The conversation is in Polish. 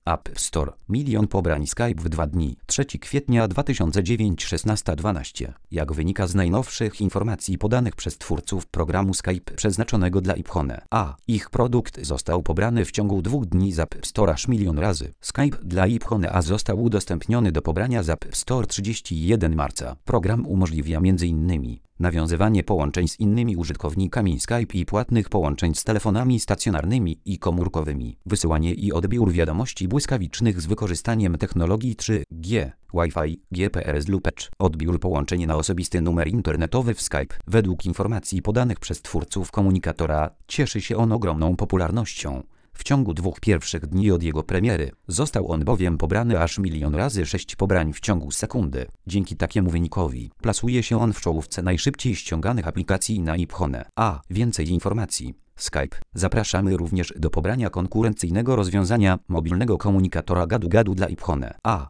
App Store. Milion pobrań Skype w 2 dni. 3 kwietnia 2009 16:12. Jak wynika z najnowszych informacji podanych przez twórców programu Skype przeznaczonego dla iPhone A, ich produkt został pobrany w ciągu 2 dni z App Store aż milion razy. Skype dla iPhone A został udostępniony do pobrania z App Store 31 marca. Program umożliwia m.in. nawiązywanie połączeń z innymi użytkownikami Skype i płatnych połączeń z telefonami stacjonarnymi i komórkowymi, wysyłanie i odbiór wiadomości błyskawicznych z wykorzystaniem technologii 3G, Wi-Fi, GPS lub Edge, odbiór połączeń na osobisty numer internetowy w Skype. Według informacji podanych przez twórców komunikatora, cieszy się on ogromną popularnością. W ciągu 2 pierwszych dni od jego premiery został on bowiem pobrany aż milion razy 6 pobrań w ciągu sekundy. Dzięki takiemu wynikowi plasuje się on w czołówce najszybciej ściąganych aplikacji na iPhone A. Więcej informacji. Skype. Zapraszamy również do pobrania konkurencyjnego rozwiązania mobilnego komunikatora gadu-gadu dla iPhone A.